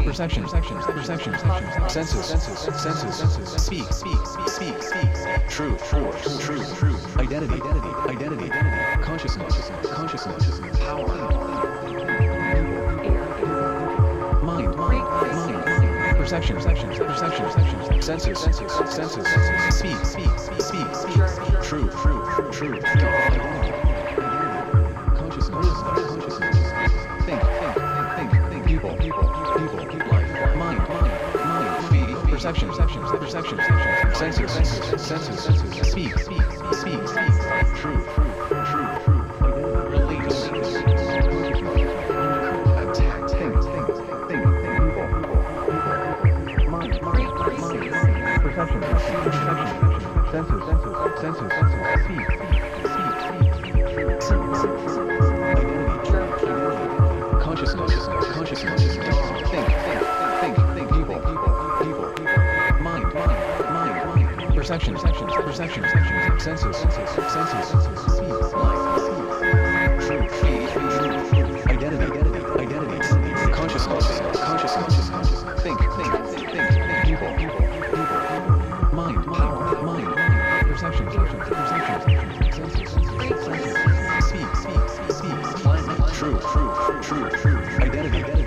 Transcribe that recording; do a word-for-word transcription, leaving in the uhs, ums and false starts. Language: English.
perception, perception, perception, perception, senses, senses, senses, senses, speak, speak, speak, speak, truth, truth, truth, truth, identity, identity, identity, identity, consciousness, consciousness, power, mind, mind, mind, perception, perception, perception, perception, senses, senses, senses, senses, speak, speak, speak, speak, truth, truth, truth, identity, consciousness, consciousness, think, think, think, think, people, people, people, people, life, mind, mind, mind, feed, perception, perception, perception, perception, senses, senses, senses, senses, speak, speak, speak, speak, truth, truth, truth, truth, release, attack, think, think, think, think, people, people, mind, mind, mind, perception, perception, perception, senses, senses, senses, senses, speak, speak, speak, truth, truth, consciousness, consciousness, think, think, think, think, people, people, people, people, mind, mind, mind, mind, perception, perception, perception, perception, senses, senses, senses, senses, see, life, truth, truth, truth, identity, identity, identity, consciousness, consciousness, think, think, think, think, people, people, people, mind, power, mind, mind, perception, perception, perception, senses, senses, senses, speak, speak, speak, speak, truth, truth, truth, truth, identity, identity.